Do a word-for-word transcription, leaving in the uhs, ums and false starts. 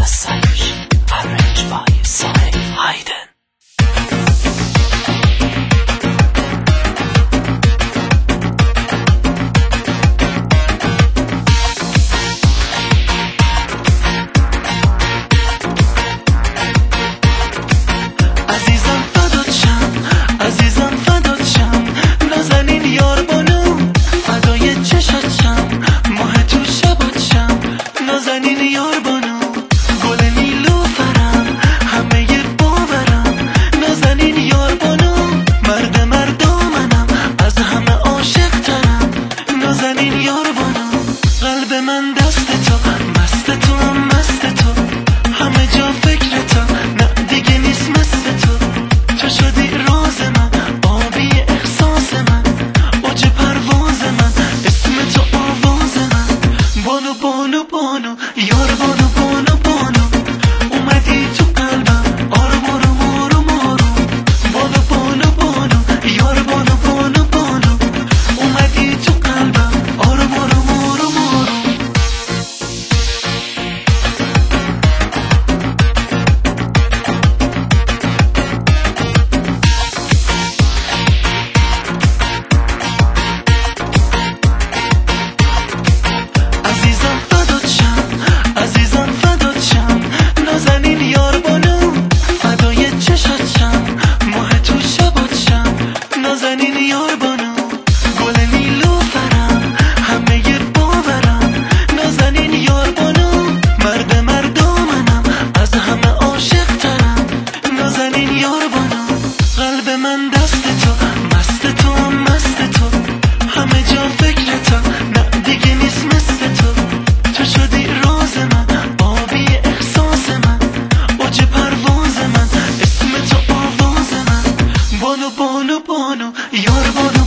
The Solution, arranged by Sonic Hayden. قلب من دست تو، مست تو هم مست تو، همه جا فکر تو، نه دیگه نیست مثل تو. تو شدی راز من، آبی احساس من، اوج پرواز من، اسم تو آواز من. بانو بانو بانو یار بانو بانو بانو، اومدی تو قلبم آروم آروم آروم آروم. بانو بانو بانو یار بانو بانو بانو، اومدی تو قلبم آروم آروم آروم آروم. عزیزم فدات شم، عزیزم فدات شم، نازنین یار بانو، فدای چشات شم، ماه تو شبات شم. نازنین یار بانو، گل نیلوفرم، همه باورم. نازنین یار بانو، مرد مردامنم، از همه عاشق ترم. نازنین یار بانو، قلب من دست تو، مست تو هم مست تو، همه جا فکر تو، نه دیگه نیست مثل تو. تو شدی راز من، آبی احساس من، اوج پرواز من، اسم تو آواز من. بانو بانو بانو یار بانو